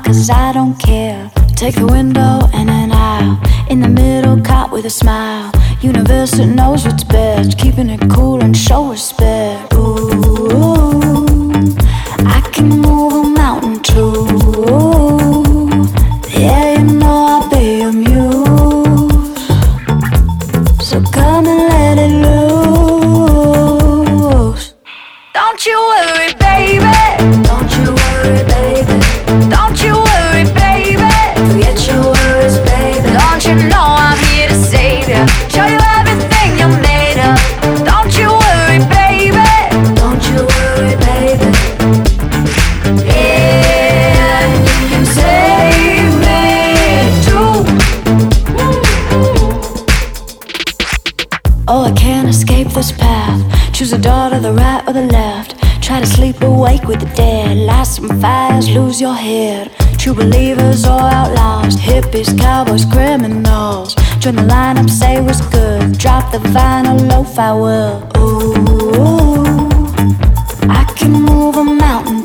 cause I don't care. Take the window and an aisle, in the middle caught with a smile. Universe that knows what's best, keeping it cool and show respect. Ooh, I can move a mountain too. Yeah, you know I'll be a muse, so come and let it loose. Don't you worry, baby. Don't you worry, baby. Don't you worry, baby. Forget your worries, baby. Don't you know I'm here to save you? Show you everything you're made of. Don't you worry, baby. Don't you worry, baby. Yeah, you can save me too. Oh, I can't escape this path. Choose a door to the right or the left. Try to sleep awake with the dead. Light some fires, lose your head. True believers or outlaws, hippies, cowboys, criminals. Join the lineup, say what's good. Drop the vinyl, lo-fi will. Ooh, I can move a mountain